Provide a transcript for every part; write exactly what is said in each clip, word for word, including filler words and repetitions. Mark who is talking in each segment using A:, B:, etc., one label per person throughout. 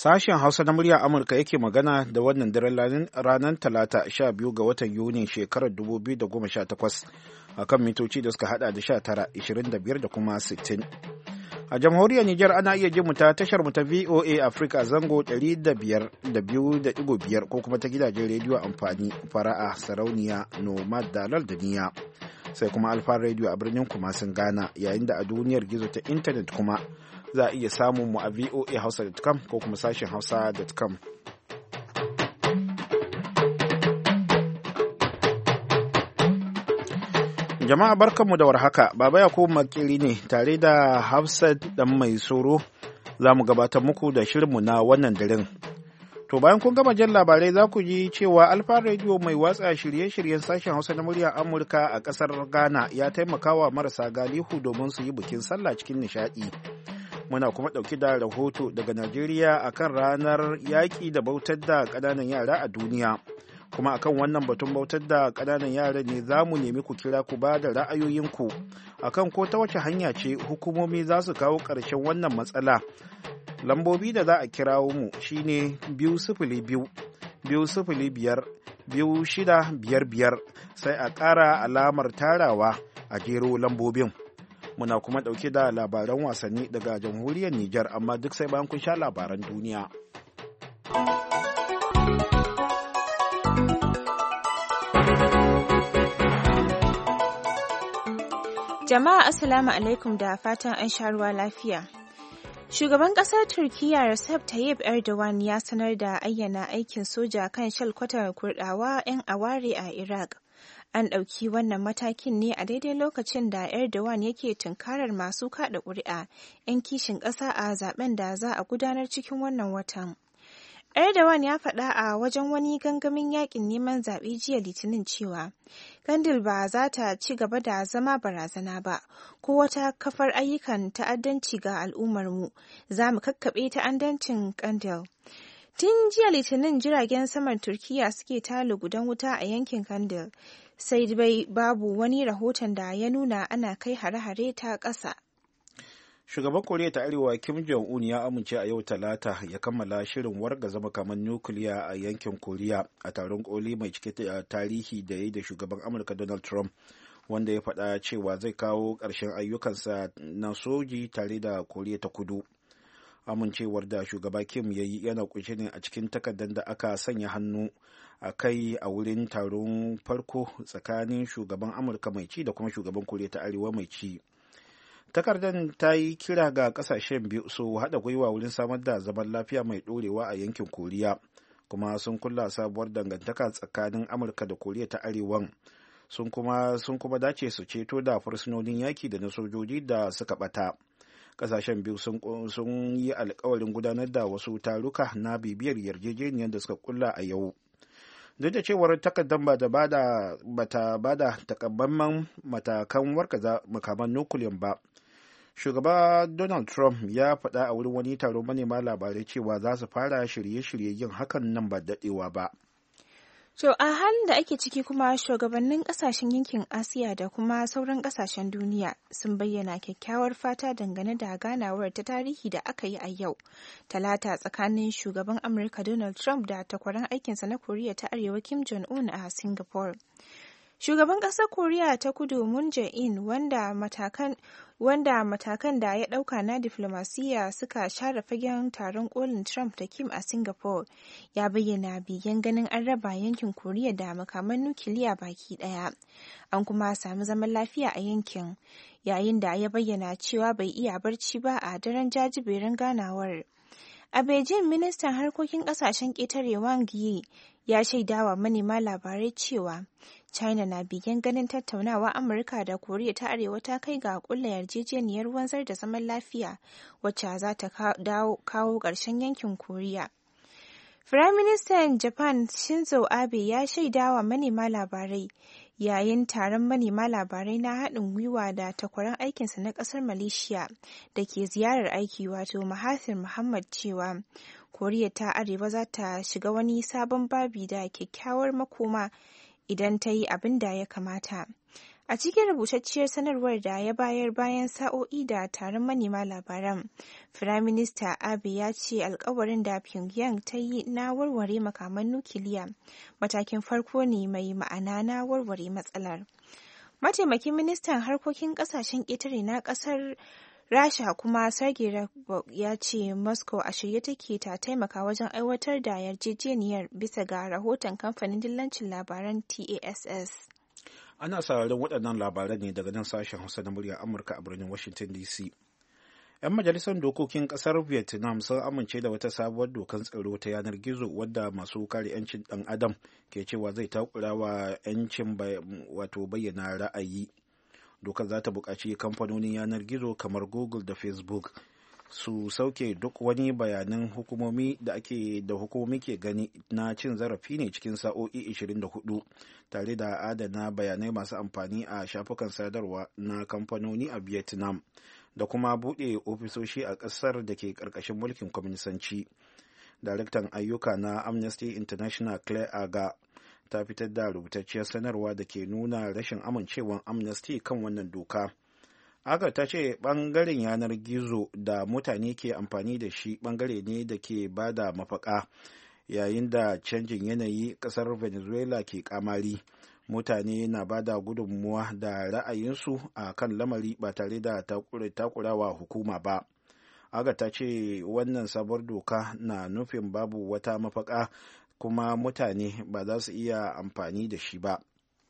A: Sashen Hausa na muryar Amurka yake magana da wannan daren ranar Talata sha biyu ga watan Yuni shekarar dubu biyu da goma sha takwas a kan mitoci da suka hada da sha tara, ishirin da biyar da kuma sittin. A jamhuriyar Nijar ana iya jin mu ta tashar mu ta V O A Africa zango ɗari da biyar da biyu da ɗigo biyar ko kuma ta gidajen rediyo amfani fara'a sarauniya nomad dalal da niya. Sai kuma Alfa Radio a birnin Kumasin Ghana, yayin da a duniyar gizo ta intanet kuma za a iya samun mu a voa hausa dot com ko kuma sashen hausa dot com. Jama'a barkanmu da warhaka, Baba Yakubu Makili ne tare da Hafsat dan mai soro za mu gabatar muku da shirinmu na wannan daren. To bayan kun gama jan labarai za ku ji cewa Alfa Radio mai watsa shirye-shiryen sashen Hausa na muryar Amurka a ƙasar Ghana ya taimaka wa marasa galihu domin su yi bikin sallah cikin nishaɗi. Muna kuma ɗauki da rahoto daga Najeriya akan ranar yaƙi da bautar da ƙananan yara a duniya. Kuma akan wannan batun bautar da ƙananan yara ne za mu nemi ku kira ku ba da ra'ayoyinku akan ko ta wace hanya ce hukumomi za su kawo ƙarshen wannan matsala. Lambobi da za a kirawo mu shine biyu sifili biyu, biyu sifili biyar, biyu shida biyar biyar sai a ƙara alamar tarawa a jero lambobin. Muna kuma ɗauke da labaran wasanni daga jamhuriyar Nijar, amma duk sai bayan kun sha labaran duniya.
B: Jama'a Assalamu alaikum da fatan an sha ruwa lafiya. Shugaban ƙasar Turkiyya Recep Tayyip Erdogan ya sanar da ayyana aikin soja kan shalkwatar Kurɗawa 'yan aware a Iraq. An ɗauki wannan matakin ne a daidai lokacin da Erdogan yake tunkarar masu kaɗa ƙuri'a 'yan kishin ƙasa a zaben da za a gudanar cikin wannan watan. Erdogan ya faɗa a wajen wani gangamin yakin neman zaɓe jiya Litinin cewa Kandil ba za ta ci gaba da zama barazana ba ko wata kafar ayyukan ta'addanci ga al'ummarmu, za mu kakkaɓe ta'addancin Kandil. Tun jiya Litinin jiragen saman Turkiyya suke ta lugudan wuta a yankin Kandil, sai dai babu wani rahoton da ya nuna ana kai hare-hare ta ƙasa.
A: Shugaban Koriya ta Arewa Kim Jong-un ya amince a yau Talata ya kammala shirin wargaza makaman nukiliya a yankin Koriya a taron koli mai cike da tarihi da ya yi da shugaban Amurka Donald Trump, wanda ya faɗa cewa zai kawo ƙarshen ayyukansa na soji tare da Koriya ta Kudu. Amincewar da shugaba Kim ya yi yana kunshe ne a cikin takardar da aka sanya hannu a kai a wurin taron farko tsakanin shugaban Amurka mai ci da kuma shugaban Koriya ta Arewa mai ci. Takardar ta yi kira ga kasashen biyu su haɗa gwiwa wurin samar da zaman lafiya mai ɗorewa a yankin Koriya, kuma sun kulla sabuwar dangantaka tsakanin Amurka da Koriya ta Arewan. Sun kuma sun kuma dace su ceto da fursunonin yaki da na sojoji da suka ɓata. Kasashen biyu sun, sun yi alkawarin gudanar da wasu taruka na bibiyar yarjejeniyar da suka kulla a yau. Duk da cewar takardar ba ta bada, bata bada takamaiman matakan warkaza makaman nukuliyan ba, shugaba Donald Trump ya faɗa a wurin wani taron manema labarai cewa za su fara shirye-shirye yin hakan nan ba daɗewa ba.
B: To a halin da ake ciki kuma shugabannin kasashen yankin Asiya da kuma sauran kasashen duniya sun bayyana kyakkyawar fata dangane da ganawar ta tarihi da aka yi a yau Talata tsakanin shugaban Amurka Donald Trump da takwaran aikinsa na Koriya ta Arewa Kim Jong-un a Singapore. Shugaban ƙasar Koriya ta Kudu Moon Jae-in, wanda matakan wanda matakan da ya ɗauka na diflomasiyya suka share fagen taron kolin Trump da Kim a Singapore, ya bayyana bigen ganin an raba yankin Koriya da makaman nukiliya baki ɗaya. An kuma sami zaman lafiya a yankin, yayin da ya bayyana cewa bai iya barci ba a daren jajiberin ganawar. A Beijing, ministan harkokin ƙasashen ƙetare Wang Yi ya shaidawa manema labarai cewa China na bigen ganin tattaunawa Amurka da Koriya ta Arewa ta kai ga kulla yarjejeniyar wanzar da zaman lafiya wacce za ta kawo ƙarshen yankin Koriya. Firaministan Japan Shinzo Abe ya shaidawa manema labarai yayin taron manema labarai na haɗin gwiwa da takwaran aikinsa na ƙasar Malaysia da ke ziyarar aiki wato Mahathir Muhammad cewa Koriya ta Arewa za ta shiga wani sabon babi da kyakkyawar makoma idan ta yi abin da ya kamata. A cikin rubutacciyar sanarwar da ya bayar bayan sa'o'i da taron manema labaran, Firaminista Abe ya ce alkawarin da Pyongyang ta yi na warware makaman nukiliya matakin farko ne mai ma'ana na warware matsalar. Mataimakin ministan harkokin kasashen ƙetare na ƙasar Rasha kuma Sergei Lavrov ya ce Moscow a shirye take ta taimaka wajen aiwatar da yarjejeniyar bisa ga rahoton kamfanin dillancin labaran T A S S.
A: Ana sauraron waɗannan labaran ne daga nan sashen Hausa na muryar Amurka a birnin Washington D C. 'Yan majalisar dokokin ƙasar Vietnam sun amince da wata sabuwar dokar tsaro ta yanar gizo wadda masu kare 'yancin ɗan adam ke cewa zai takura wa 'yancin wato bayyana ra'ayi. Dokar za ta buƙaci kamfanonin yanar gizo kamar Google da Facebook su sauke duk wani bayanan hukumomi da ake da hukumomi ke gani na cin zarafi ne cikin sa'o'i ashirin da hudu tare da adana bayanai masu amfani a shafukan sadarwa na kamfanoni a Vietnam da kuma buɗe ofisoshi a ƙasar da ke ƙarƙashin mulkin kwaminisanci. Daraktan ayyuka na Amnesty International Claire Aga ta fitar da rubutacciyar sanarwa da ke nuna rashin amincewar Amnesty kan wannan doka. Aga ta ce ɓangaren yanar gizo da mutane ke amfani da shi ɓangare ne da ke ba da mafaka yayin da canjin yanayi ƙasar Venezuela ke kamari. Mutane na ba da gudunmuwa da ra'ayinsu a kan lamari ba tare da takurawa hukuma ba. Aga ta ce wannan sabuwar doka na nufin babu wata mafaka kuma mutane ba za su iya amfani da shi ba.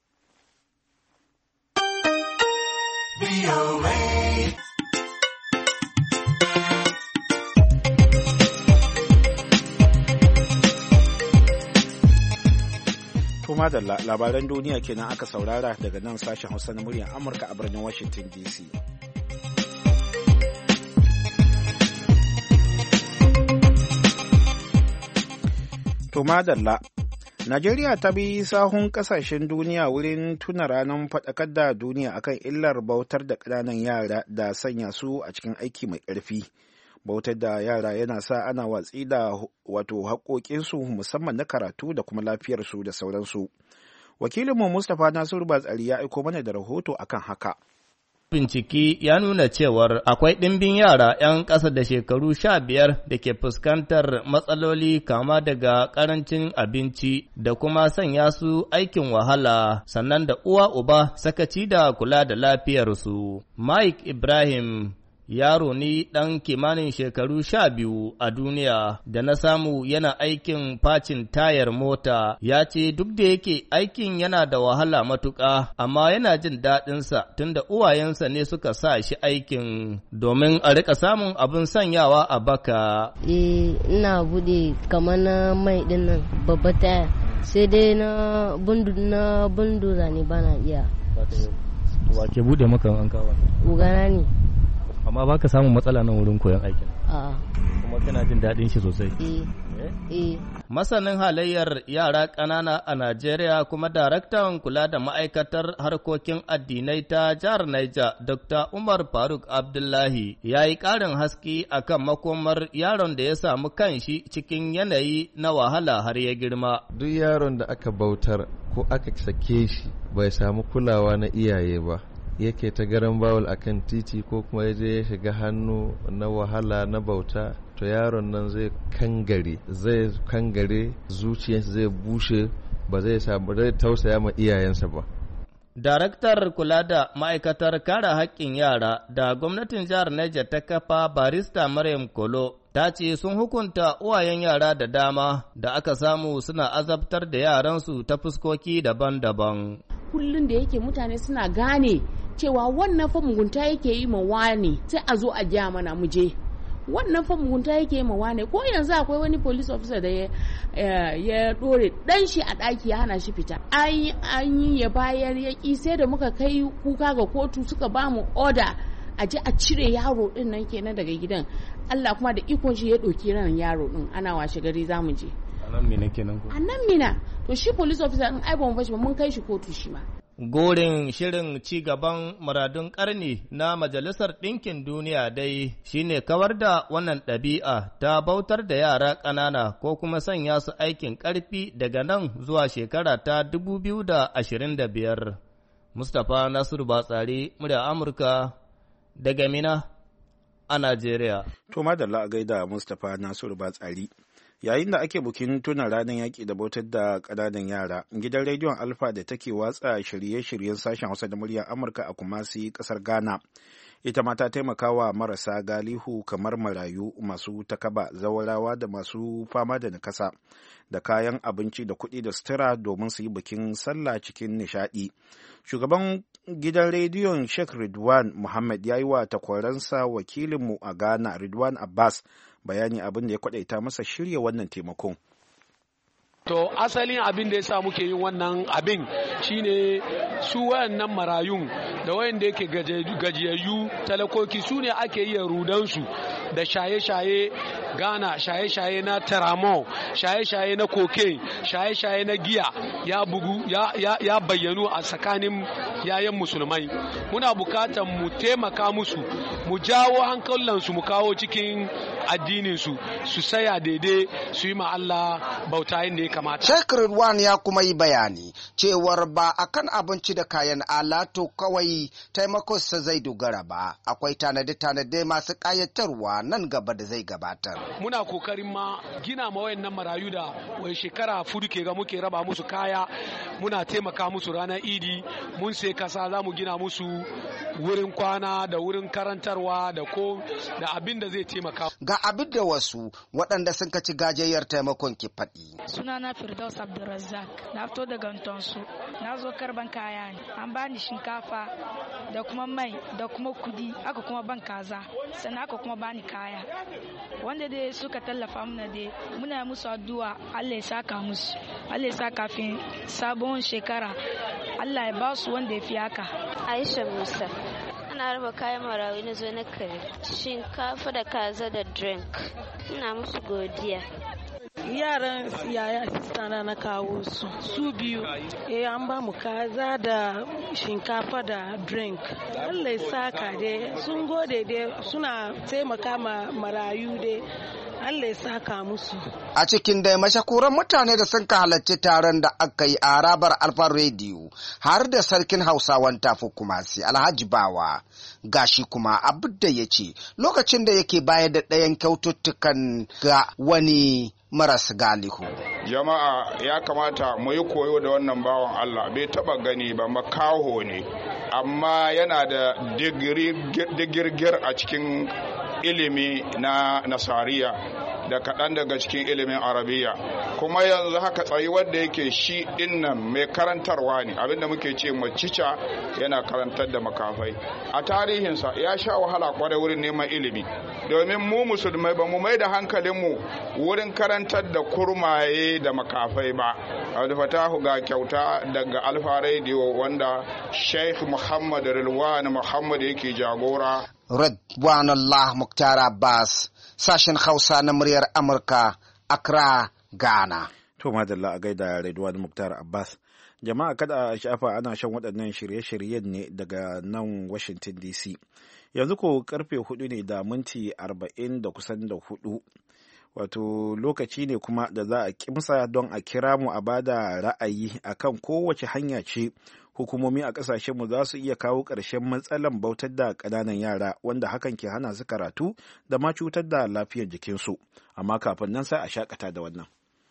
A: Kuma da labaran duniya kenan aka saurara daga nan sashen Hausa na muryar Amurka a birnin Washington D C. To madalla, Najeriya ta bi sahun kasashen duniya wurin tuna ranar faɗakar da duniya akan illar bautar da ƙananan yara da sanya su a cikin aiki mai ƙarfi. Bautar da yara yana sa ana watsi da wato haƙoƙinsu musamman na karatu da kuma lafiyarsu da sauransu. Wakilinmu Mustapha Nasiru Batsari ya aiko mana da rahoto akan haka.
C: Bincike ya nuna cewar akwai ɗimbin yara ‘yan ƙasa da shekaru sha biyar da ke fuskantar matsaloli kama daga ƙarancin abinci da kuma sanya su aikin wahala, sannan da uwa uba sakaci da kula da lafiyarsu. Mike Ibrahim yaro ni ɗan kimanin shekaru sha biyu a duniya da na samu yana aikin facin tayar mota, ya ce duk da yake aikin yana da wahala matuƙa, amma yana jin daɗinsa tunda uwayensa ne suka sa shi aikin domin a rika samun abin sanyawa a baka.
D: Eh, ina buɗe kamar na mai ɗin nan babba taya, sai dai na bundu na bundu zane bana iya.
C: Wa ke buɗe maka an kawo?
D: Ugana ne.
C: Amma ba ka samun matsala nan wurin koyon aikin?
D: A'a.
C: Kuma kana jin daɗin shi sosai?
D: Eh. Eh.
C: Masanin halayyar yara ƙanana a Najeriya kuma daraktan kula da ma'aikatar harkokin addinai ta jihar Niger, Doctor Umar Faruk Abdullahi, ya yi ƙarin haske akan makomar yaron da ya samu kanshi cikin yanayi na wahala har ya girma.
E: Duk yaron da aka bautar ko aka sake shi bai samu kulawa na iyaye ba, yake ta garan bawul akan titi ko kuma ya je ya shiga hannu na wahala na bauta, to yaron nan zai kangare zai kangare zuciyarsa zai bushe, ba zai samu zai tausaya ma iyayensa ba.
C: Daraktar kula da ma'aikatar kare haƙƙin yara da gwamnatin jihar Niger ta kafa barista Maryam Kolo ta ce sun hukunta uwayen yara da dama da aka samu suna azabtar da yaransu ta fuskoki daban-daban.
F: Kullum da yake mutane suna gane cewa wannan fa mugunta yake yi ma wani, sai a zo a gya mana mu je. Wannan fa mugunta yake yi ma wani, ko yanzu akwai wani police officer da ya ya dore dan shi a daki ya hana shi fita. An an yi ya bayar ya ki, sai da muka kai kuka ga kotu suka ba mu order a je a cire yaro din nan kenan daga gidan. Allah kuma da ikon shi ya doki ran yaro din, ana washe gari zamu je.
C: A nan mina kenan ko?
F: A nan mina. To shi police officer din ai ba mu bashi ba, mun kai shi kotu shi ma.
C: Gorin shirin ci gaban muradun ƙarni na Majalisar Ɗinkin Duniya dai shine kawar da wannan ɗabi'a ta bautar da yara ƙanana ko kuma sanya su aikin ƙarfi daga nan zuwa shekara ta dubu biyu da ashirin da biyar. Mustapha Nasiru Batsari, murya Amurka daga Mina a Najeriya.
A: To madalla a gaida Mustapha Nasiru Batsari. Yayin da ake bukin tuna ranar yaƙi da bautar da ƙananan yara, gidan rediyon Alfa da take watsa shirye-shiryen sashen Hausa da muryar Amurka a Kumasi, ƙasar Ghana. Ita ma ta taimaka wa marasa galihu kamar marayu, masu takaba, zawarawa da masu fama da nakasa da kayan abinci da kuɗi da sutura domin su yi bikin sallah cikin nishaɗi. Shugaban gidan rediyon Sheikh Ridwan Muhammad ya yi wa takwaransa wakilinmu a Ghana Ridwan Abbas bayani abin da ya kwadaita masa shirya wannan taimakon.
G: To asalin abin da ya sa muke yin wannan abin shine su wayannan marayun da wayanda yake gajiyayyu talakoki su ne ake iya rudansu da shaye-shaye Ghana, shaye-shaye na teramo, shaye-shaye na cocaine, shaye-shaye na giya ya bugu ya, ya, ya bayyanu a tsakanin yayan musulmai. Muna bukatar mu taimaka musu, mu jawo hankalansu mu kawo cikin addininsu su saya daidai su yi ma Allah bauta yadda ya kamata.
H: Sheikh Ridwan ya kuma yi bayani cewar ba akan abinci da kayan alatu kawai taimakonsa zai dogara ba, akwai tanade-tanade masu ƙayatarwa nan gaba da zai gabatar.
G: Muna kokarin ma gina ma wayannan marayu da wai shekara fudu ke ga muke raba musu kaya, muna taimaka musu ranar Idi, mun sai kasa za mu gina musu wurin kwana da wurin karantarwa da ko da abin da zai taimaka.
H: Ga abin da wasu waɗanda sun kaci gajiyar taimakon ki faɗi.
I: Sunana Firdaus Abdulrazak, na fito daga Ntonsu, na zo karban kaya ne, an bani shinkafa da kuma mai da kuma kudi, aka kuma ban kaza, sannan aka kuma bani kaya. Wanda dai suka tallafa mana dai muna musu addu'a Allah ya saka musu, Allah ya sa kafin sabon shekara Allah ya ba su wanda ya fi haka.
J: Aisha Musa, ana raba kayan marawi na zo na kare, shinkafa da kaza da drink, ina musu godiya.
K: Yaran yaya sistana na kawo su su biyu, eh an ba mu kaza da shinkafa da drink. Allah ya saka dai, sun gode dai, suna taimaka ma marayu dai, Allah ya saka musu.
H: A cikin dai mashakuran mutane da sun ka halarci taron da aka yi a harabar Alfa Radio har da sarkin Hausawan Tafi Kumasi Alhaji Bawa. Gashi kuma abin da ya ce lokacin da yake bayar da ɗayan kyaututtukan ga wani maras galihu.
L: Jama'a ya kamata mu yi koyo da wannan bawan Allah, bai taba gani ba, makaho ne amma yana da digirgir a cikin ilimi na nasariya da kaɗan daga cikin ilimin arabiya, kuma yanzu haka tsayi wanda yake shi dinnan mai karantarwa ne, abinda muke ce macica yana karantar da makafai. A tarihinsa ya sha wahala kwarai wurin neman ilimi, domin mu musulmai ba mu mai da hankalinmu wurin karantar da kurmaye da makafai ba. Abdul Fatahu ga kyauta daga Alfa Radio wanda Sheikh Muhammad Rilwan Muhammad yake jagora.
H: Ridwanullah Muktar Abbas, sashen Hausa na muryar Amurka, Accra, Ghana.
A: To madalla a gaida Ridwan Muktar Abbas. Jama'a kada a shafa ana shan waɗannan shirye-shiryen ne daga nan Washington D C. Yanzu ko karfe hudu ne da minti arba'in da kusan da hudu. Wato lokaci ne kuma da za a kimsa don a kira mu a bada ra'ayi akan kowace hanya ce hukumomi a ƙasashenmu za su iya kawo ƙarshen matsalan bautar da ƙananan yara wanda hakan ke hana su karatu da ma cutar da lafiyar jikinsu. Amma kafin nan sai a shakata da wannan.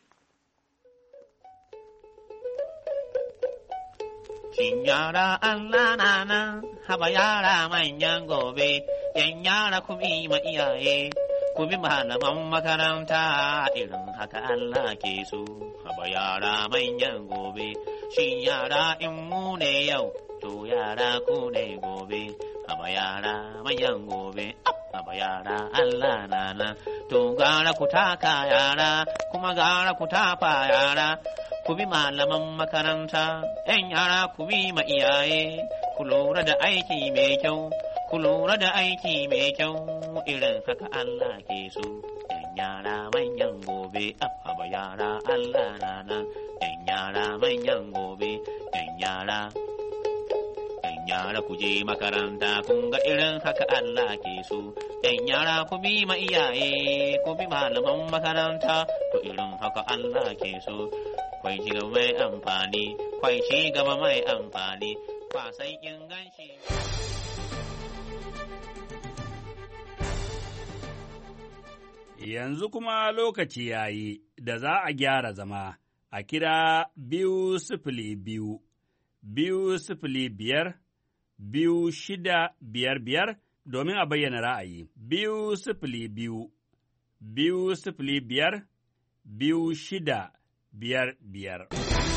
M: Shin yara Allah na nan, haba yara manyan gobe, yan yara ku bi ma iyaye, ku bi malaman makaranta irin haka Allah ke so, haba yara manyan gobe. Shin yara in mu ne yau, to yara ku ne gobe, haba yara manyan gobe, haba yara Allah na nan, to gara ku taka yara, kuma gara ku tafa yara. Ku bi malaman makaranta, ‘yan yara ku bi ma iyaye, ku lura da aiki mai kyau, ku lura da aiki mai kyau, irin haka Allah ke so. ‘Yan yara manyan gobe, abba yara Allah rana, ‘yan yara manyan gobe, ‘yan yara. ‘Yan yara ku je makaranta, kun ga irin haka Allah ke so. ‘Yan yara ku bi ma iyaye, ku bi malaman makaranta, to irin haka Allah ke so. Kwai ci gaba mai amfani, kwai ci gaba mai amfani, kwasan inganci.
N: Yanzu kuma lokaci ya yi da za a gyara zama a kira biyu sifili biyu, biyu sifili biyar, biyu shida biyar biyar domin a bayyana ra'ayi. Biyu sifili biyu, biyu sifili biyar, biyu shida biyar biyar.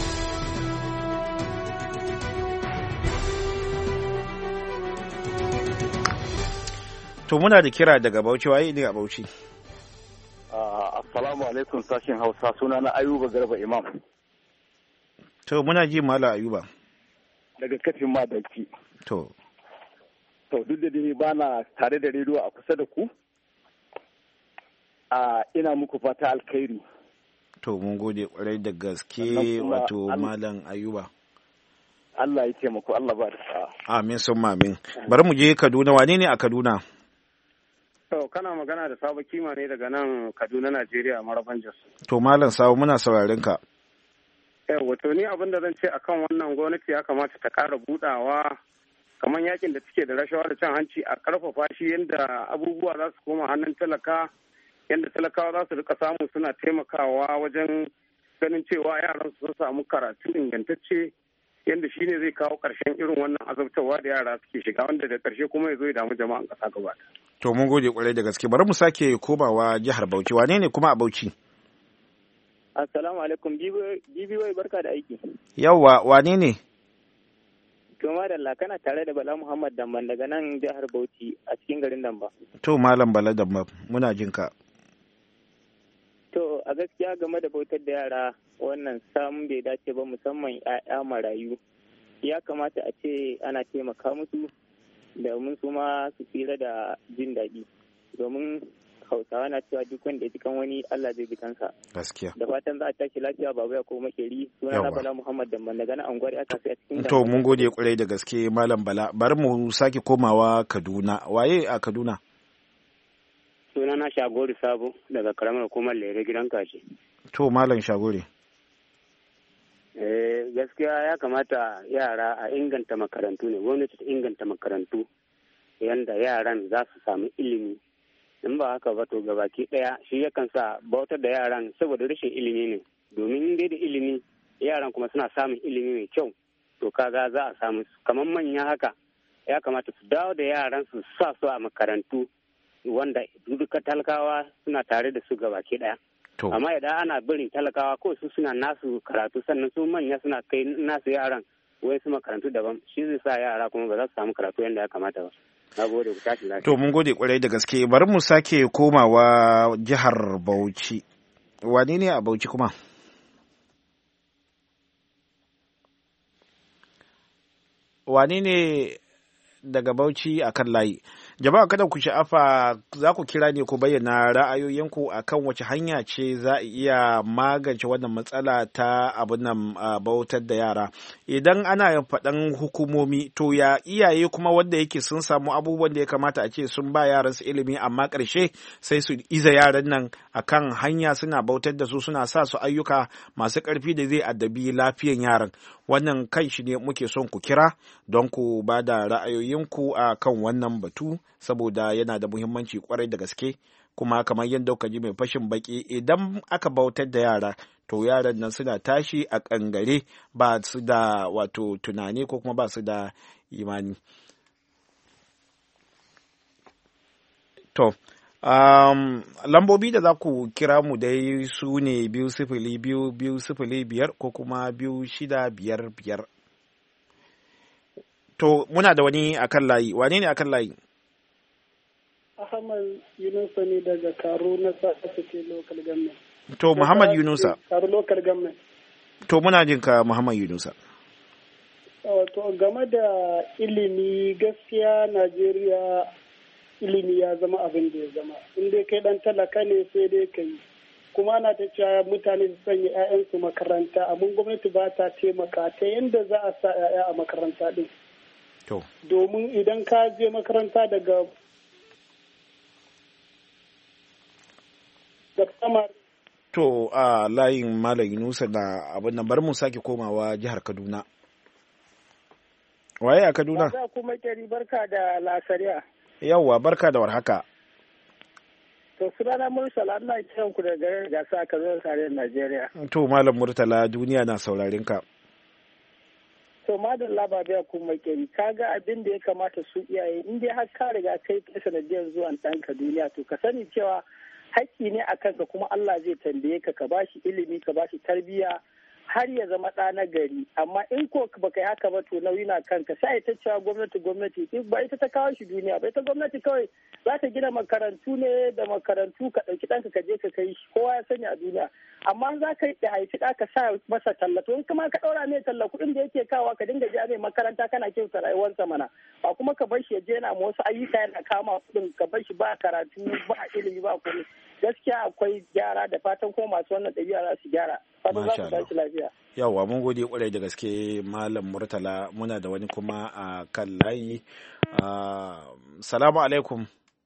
A: To muna da kira daga Bauchi, waye ne a Bauchi?
O: Uh, assalamu alaikum sashen Hausa, suna na Ayuba Garba Imam.
A: To muna ji Mala Ayuba.
O: Daga kafin madalci.
A: To.
O: To duk da dai ba na tare da rediyo a kusa da ku, uh, ina muku fata alkhairi.
A: To mun gode kwarai da gaske wato Malam Ayuba.
O: Allah ya taimako, Allah ba da sa'a.
A: Amin sun mamin. Bari mu je Kaduna, wane ne a Kaduna?
P: To, kana magana da Sabo Kima ne daga nan Kaduna, Najeriya, Maraban Jos.
A: To, Malam Sabo, muna sauraron ka.
P: Yau, wato ni abin da zan ce akan wannan gwamnati ya kamata ta ƙara budawa kamar yakin da take da rashawa da cin hanci a ƙarfafa shi yadda abubuwa za su koma hannun talaka, yadda talakawa za su rika samu suna taimakawa wajen ganin cewa yaran su sun samu karatu ingantacce, yadda shi ne zai kawo ƙarshen irin wannan azabtarwa da yara suke shiga, wanda da ƙarshe kuma ya zo ya damu jama'an ƙasa gaba.
A: To mun gode kwarai da gaske. Bari mu sake komawa jihar Bauchi. Wane ne kuma a Bauchi?
Q: Assalamu alaikum. Bibi wai barka da aiki.
A: Yawwa, wane ne?
Q: To madalla kana tare da Bala Muhammad Damban daga nan jihar Bauchi a cikin garin Damba.
A: To Malam Bala Damba, muna jin ka.
Q: To a gaskiya game da bautar da yara wannan samun bai dace ba, musamman 'ya'ya marayu. Ya kamata a ce ana taimaka musu domin su ma su tsira da jin daɗi, domin Hausawa na cewa duk wanda ya ji kan wani Allah zai ji kansa.
A: Gaskiya.
Q: Da fatan za a tashi lafiya, babu ya ko makeri, suna na Bala Muhammad Damban daga nan anguwar aka sai a cikin.
A: To mun gode kwarai da gaske Malam Bala. Bari mu sake komawa Kaduna. Waye a Kaduna?
P: Suna na Shagori Sabo daga karamar hukumar Lere gidan Kashi.
A: To Malam Shagori.
P: Eh, gaskiya ya kamata yara a inganta makarantu ne, gwamnati ta inganta makarantu yanda yaran za su samu ilimi. In ba haka ba to gabaki daya shi yakan sa bautar da yaran saboda rashin ilimi ne, domin dai da ilimi yaran kuma suna samun ilimi mai kyau, to kaga za a samu kamar manya haka ya kamata su dawo da yaran su sa su a makarantu wanda duka talakawa suna tare da su gabaki daya. Amma idan ana barin talakawa ko su suna nasu karatu sannan su manya suna kai nasu yaran wai su makarantu daban, shi zai sa yara kuma ba za su samu karatu yadda ya kamata ba. Na gode, ku tashi lafiya.
A: To mun gode kwarai da gaske. Bari mu sake komawa jihar Bauchi. Wane ne a Bauchi kuma? Wane ne daga Bauchi a kan layi? Jama'a kada ku sha'afa, za ku kira ne ku bayyana ra'ayoyinku a kan wace hanya ce za a iya magance wannan matsala ta abin nan bautar da yara. Idan ana faɗan hukumomi, to ya iyaye kuma wanda yake sun samu abubuwan da ya kamata a ce sun ba yaran su ilimi, amma ƙarshe sai su iza yaran nan a kan hanya suna bautar da su, suna sa su ayyuka masu ƙarfi da zai addabi lafiyan yaran. Wannan kan shi ne muke son ku kira don ku ba da ra'ayoyinku a kan wannan batu, saboda yana da muhimmanci kwarai da gaske. Kuma kamar yadda kuka ji mai fashin baki, idan aka bautar da yara to yaran nan suna tashi a kangare, ba su da wato tunani ko kuma ba su da imani. To Um, lambobi da za ku kira mu dai su ne biyu sifili biyu biyu sifili biyar ko kuma biyu shida biyar biyar. To muna da wani akan layi. Wane ne akan layi?
R: Ahmad Yunusa ne daga Karo na Sasake Local Government.
A: To Muhammad Yunusa.
R: Karo Local Government.
A: To muna jin ka Muhammad Yunusa.
R: To game da ilimi, gaskiya Najeriya ilimi ya zama abin da ya zama, in dai kai dan talaka ne sai dai ka yi, kuma ana ta cewa mutane su sanya 'ya'yansu makaranta, amma gwamnati ba ta taimaka ta yadda za a sa 'ya'ya a makaranta din. Domin idan ka je makaranta daga da sama.
A: To a layin Malam Yunusa na abin nan, bari mu sake komawa jihar Kaduna. Waye a Kaduna?
S: Ba kuma kari barka da lasariya.
A: Yawwa barka da warhaka.
S: To sunana Murtala ina kiran ku daga garin Gasa a Kaduna tarayyar Najeriya.
A: To Malam Murtala duniya na saurarin ka.
S: To madalla ba biya kuma kari kaga abin da ya kamata su iyaye in dai har ka riga kai kai sanadiyar zuwan ɗanka duniya to ka sani cewa haƙƙi ne a kanka kuma Allah zai tambaye ka ka bashi ilimi ka bashi tarbiyya har ya zama ɗa na gari amma in ko baka yi haka ba to nauyi na kanka sai ita cewa gwamnati gwamnati ba ita ta kawo shi duniya ba ita gwamnati kawai za ta gina makarantu ne da makarantu ka ɗauki ɗanka ka je ka kai shi kowa ya sani a duniya amma za ka yi haifi ɗa ka sa masa talla to in kuma ka ɗaura mai talla kuɗin da yake kawo ka dinga ja mai makaranta kana kyauta rayuwarsa mana ba kuma ka bar shi ya je yana ma wasu ayyuka yana kama kuɗin ka bar shi ba karatu ba ilimi ba komai gaskiya akwai gyara da fatan ko masu wannan ɗabi'a za su gyara fatan za su tashi lafiya.
A: Yawwa mun gode kwarai da gaske Malam Murtala muna da wani kuma a kan layi. Salamu alaikum.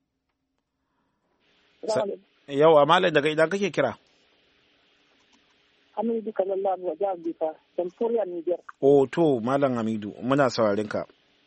A: Yawwa Malam daga idan kake kira?
S: Hamidu Kalalla wa jihar Bifa, Jamhuriyar Niger.
A: Oh to Malam Hamidu muna saurarin ka.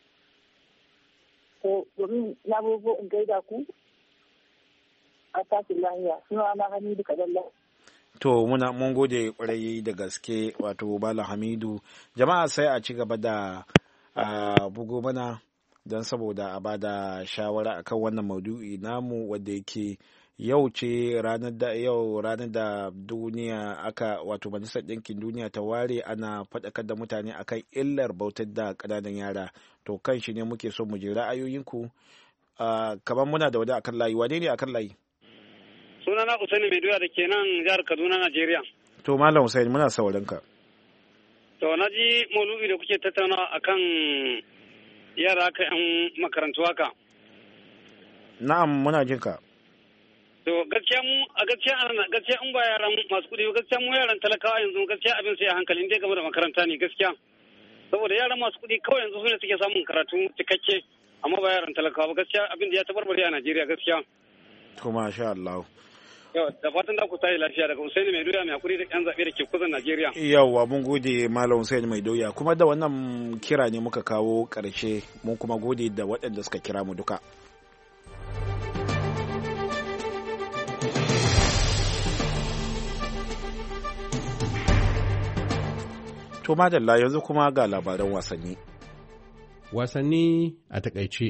S: To domin na bugu in gaida ku a tashin lahiya suna na Hamidu Kalalla.
A: To muna mun gode kwarai da gaske wato Malam Hamidu. Jama'a sai a ci gaba da bugo mana don saboda a bada shawara akan wannan maudu'i namu wanda yake yau ce ranar da yau ranar da duniya aka wato Majalisar Ɗinkin Duniya ta ware ana faɗakar da mutane akan illar bautar da ƙananan yara. To kan shi ne muke so mu ji ra'ayoyinku. Kamar muna da wani akan layi, wane ne akan layi?
T: Sunana Usaini Mai Doya da ke nan jihar Kaduna, Najeriya.
A: To Malam Usaini muna sauran ka.
T: To na ji maudu'i da kuke tattauna akan yara ka yan makarantu haka.
A: Na'am muna jin ka.
T: To gaskiya mu a gaskiya ana gaskiya in ba yaran masu kudi gaskiya mu yaran talakawa yanzu gaskiya abin sai a hankali dai game da makaranta ne gaskiya. Saboda yaran masu kudi kawai yanzu su ne suke samun karatu cikakke amma ba yaran talakawa ba gaskiya abin da ya tabarbare a Najeriya gaskiya.
A: To masha Allah.
T: Yau da fatan da ku tayi lafiya daga Usaini Mai Doya mai hakuri da yan zabe da ke kusan Najeriya.
A: Yawwa mun gode Malam Usaini Mai Doya kuma da wannan kira ne muka kawo karshe mun kuma gode da waɗanda suka kira mu duka. To madalla yanzu kuma ga labaran wasanni.
U: Wasanni a takaice.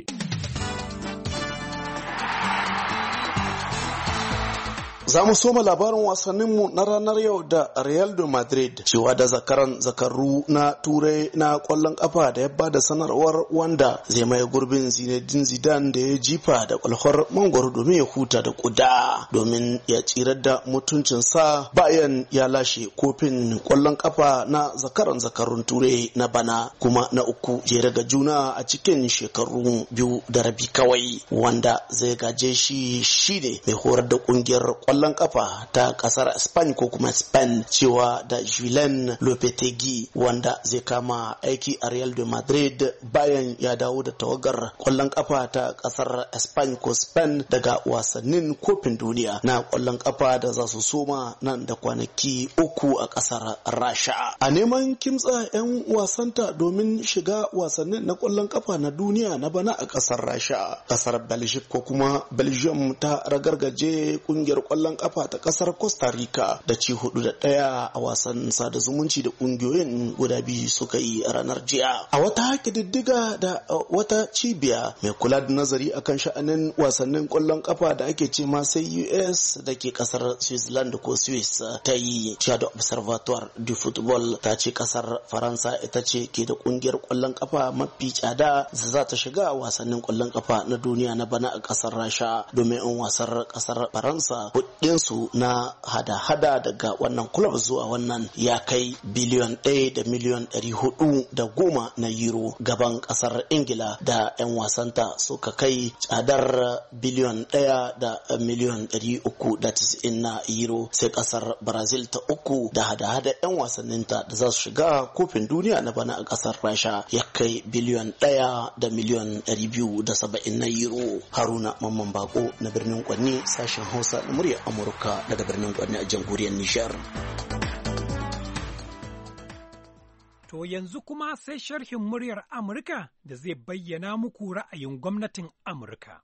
V: Za mu soma labarin wasanninmu na ranar yau da Real de Madrid cewa da zakaran zakaru na turai na kwallon kafa da ya bada sanarwar wanda zai maye gurbin Zinedine Zidane da ya jifa da kwalhwar mangwaro domin ya huta da kuda domin ya tsirar da mutuncinsa bayan ya lashe kofin kwallon kafa na zakaran zakarun turai na bana kuma na uku jere ga juna a cikin shekaru biyu da rabi kawai wanda zai gaje shi shine mai horar da kungiyar kwallon kafa ta kasar Spain ko kuma Spain cewa da Julen Lopetegui wanda zai kama aiki a Real de Madrid bayan ya dawo da tawagar kwallon kafa ta kasar Spain ko Spain daga wasannin kofin duniya na kwallon kafa da za su soma nan da kwanaki uku a kasar Rasha. A neman kimtsa 'yan wasanta domin shiga wasannin na kwallon kafa na duniya na bana a kasar Rasha, kasar Belgium ko kuma Belgium ta ragargaje kungiyar kwallon kafa ta kasar Costa Rica da ci hudu da daya a wasan sada zumunci da kungiyoyin guda biyu suka yi a ranar jiya. A wata kididdiga da wata cibiya mai kula da nazari akan sha'anin wasannin kwallon kafa da ake ce ma sai U S da ke kasar Switzerland ko Swiss ta yi cewa da Observatoire du Football ta ce kasar Faransa ita ce ke da kungiyar kwallon kafa mafi tsada za ta shiga wasannin kwallon kafa na duniya na bana a kasar Rasha domin in wasar kasar Faransa kudinsu na hada-hada daga wannan club zuwa wannan ya kai biliyon ɗaya da miliyon ɗari hudu da goma na euro gaban kasar Ingila da 'yan wasanta suka kai tsadar biliyon ɗaya da miliyon ɗari uku da tis'in na euro sai kasar Brazil ta uku da hada-hada 'yan wasanninta da za su shiga kofin duniya na bana a kasar Rasha ya kai biliyon ɗaya da miliyon ɗari biyu da saba'in na euro. Haruna Mamman Bako na birnin Kwanni sashen Hausa na murya Amurka daga birnin Kwanni a jamhuriyar Nijar.
B: To yanzu kuma sai sharhin muryar Amurka da zai bayyana muku ra'ayin gwamnatin Amurka.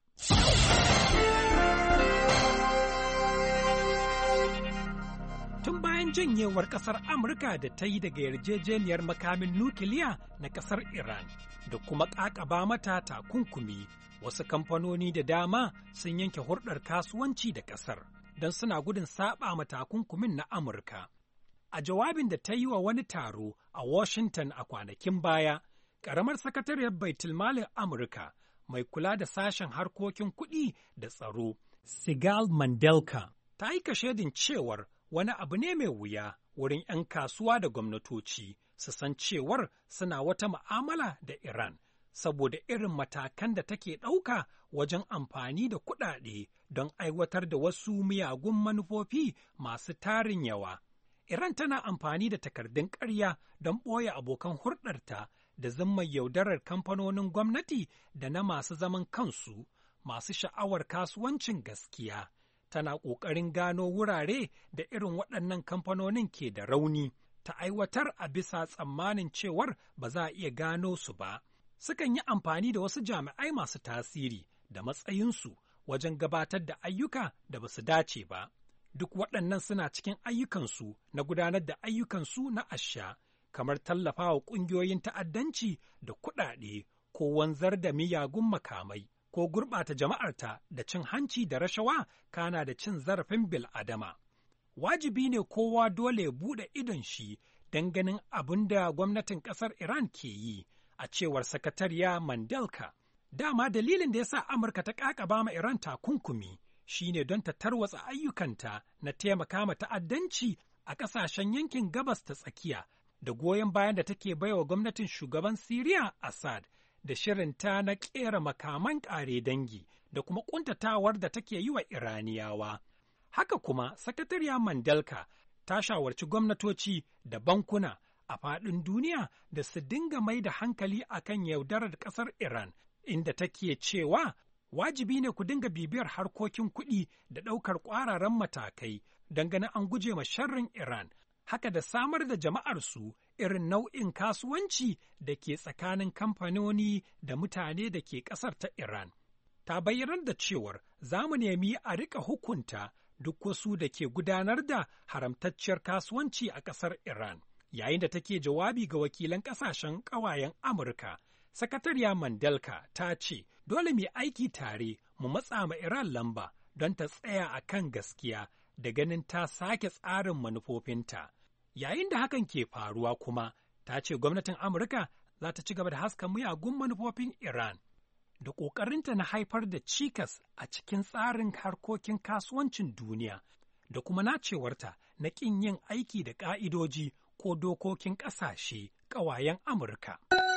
B: Tun bayan janyewar ƙasar Amurka da ta yi daga yarjejeniyar makamin nukiliya na ƙasar Iran da kuma ƙaƙaba mata takunkumi, wasu kamfanoni da dama sun yanke hulɗar kasuwanci da ƙasar don suna gudun saɓa ma takunkumin na Amurka. A jawabin da ta yi wa wani taro a Washington a kwanakin baya, ƙaramar sakatariyar Baitulmalin Amurka mai kula da sashen harkokin kuɗi da tsaro, Sigal Mandelka, ta yi kashedin cewar wani abu ne mai wuya wurin 'yan kasuwa da gwamnatoci su san cewar suna wata mu'amala da Iran, saboda irin matakan da take ɗauka wajen amfani da kuɗaɗe don aiwatar da wasu miyagun manufofi masu tarin yawa. Iran tana amfani da takardun ƙarya don ɓoye abokan hulɗarta da zimmar yaudarar kamfanonin gwamnati da na masu zaman kansu, masu sha'awar kasuwancin gaskiya. Tana ƙoƙarin gano wurare da irin waɗannan kamfanonin ke da rauni, ta aiwatar a bisa tsammanin cewar ba za a iya gano su ba. Sukan yi amfani da wasu jami'ai masu tasiri da matsayinsu wajen gabatar da ayyuka da ba su dace ba. Duk waɗannan suna cikin ayyukansu na gudanar da ayyukansu na asha, kamar tallafawa ƙungiyoyin ta'addanci da kuɗaɗe ko wanzar da miyagun makamai, ko gurɓata jama'arta da cin hanci da rashawa kana da cin zarafin bil'adama. Wajibi ne kowa dole ya buɗe idon shi don ganin abin da gwamnatin ƙasar Iran ke yi, a cewar sakatariya Mandelka. Dama dalilin da ya sa Amurka ta ƙaƙaba ma Iran takunkumi shi ne don ta tarwatsa ayyukanta na taimaka ma ta'addanci a ƙasashen yankin gabas ta tsakiya da goyon bayan da take baiwa gwamnatin shugaban Siriya Assad da shirinta na ƙera makaman ƙare dangi da kuma ƙuntatawar da take yi wa Iraniyawa. Haka kuma, Sakatariya Mandelka ta shawarci gwamnatoci da bankuna a faɗin duniya da su dinga mai da hankali akan yaudarar ƙasar Iran, inda take cewa wajibi ne ku dinga bibiyar harkokin kuɗi da ɗaukar ƙwararan matakai don ganin an guje ma sharrin Iran, haka da samar da jama'arsu irin nau'in kasuwanci da ke tsakanin kamfanoni da mutane da ke ƙasar ta Iran. Ta bayyanar da cewar za mu nemi a riƙa hukunta duk wasu da ke gudanar da haramtacciyar kasuwanci a ƙasar Iran. Yayin da take jawabi ga wakilan ƙasashen ƙawayen Amurka, Sakatariya Mandelka ta ce, dole mu aiki tare mu matsa ma Iran lamba don ta tsaya a kan gaskiya da ganin ta sake tsarin manufofinta. Yayin da hakan ke faruwa kuma, ta ce gwamnatin Amurka za ta ci gaba da haska miyagun manufofin Iran da ƙoƙarinta na haifar da cikas a cikin tsarin harkokin kasuwancin duniya da kuma nacewarta na ƙin yin aiki da ƙa'idoji ko dokokin ƙasashe ƙawayen Amurka.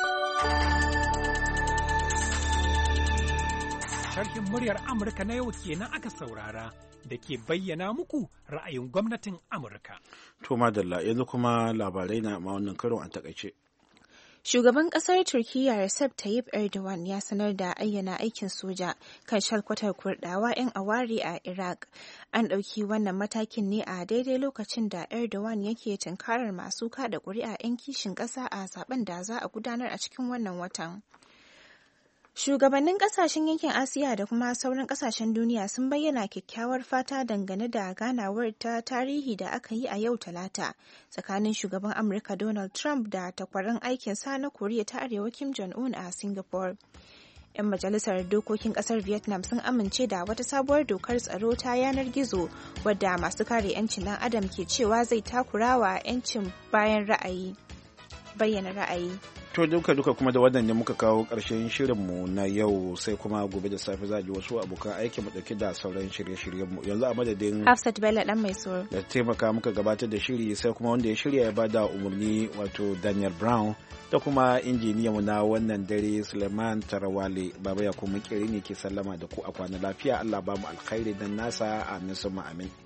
B: Sharhin muryar Amurka na yau kenan aka saurara da ke bayyana muku ra'ayin gwamnatin Amurka.
A: To madalla, yanzu kuma labarai na ma wannan karon a takaice.
D: Shugaban ƙasar Turkiyya Recep Tayyip Erdogan ya sanar da ayyana aikin soja kan shalkwatar Kurdawa 'yan aware a Iraq. An ɗauki wannan matakin ne a daidai lokacin da Erdogan yake tunkarar masu kada ƙuri'a 'yan kishin ƙasa a zaben da za a gudanar a cikin wannan watan. Shugabannin kasashen yankin Asiya da kuma sauran kasashen duniya sun bayyana kyakkyawar fata dangane da ganawar ta tarihi da aka yi a yau Talata tsakanin shugaban Amurka Donald Trump da takwaran aikinsa na Koriya ta Arewa Kim Jong-un a Singapore. 'Yan majalisar dokokin kasar Vietnam sun amince da wata sabuwar dokar tsaro ta yanar gizo wadda masu kare 'yancin ɗan adam ke cewa zai takurawa 'yancin bayan ra'ayi. bayyana ra'ayi.
A: To duka duka kuma da wannan ne muka kawo ƙarshen shirinmu na yau, sai kuma gobe da safe za a ji wasu abokan aiki mu dauke da sauran shirye-shiryenmu. Yanzu a madadin
D: Hafsat Bello dan mai soro
A: da taimaka muka gabatar da shiri, sai kuma wanda ya shirya ya bada umarni wato Daniel Brown, da kuma injiniyanmu na wannan dare Suleiman Tarawale. Baba ya kuma kiri ne ke sallama da ku a kwana lafiya. Allah ba mu alkhairi dan nasa, amin summa amin.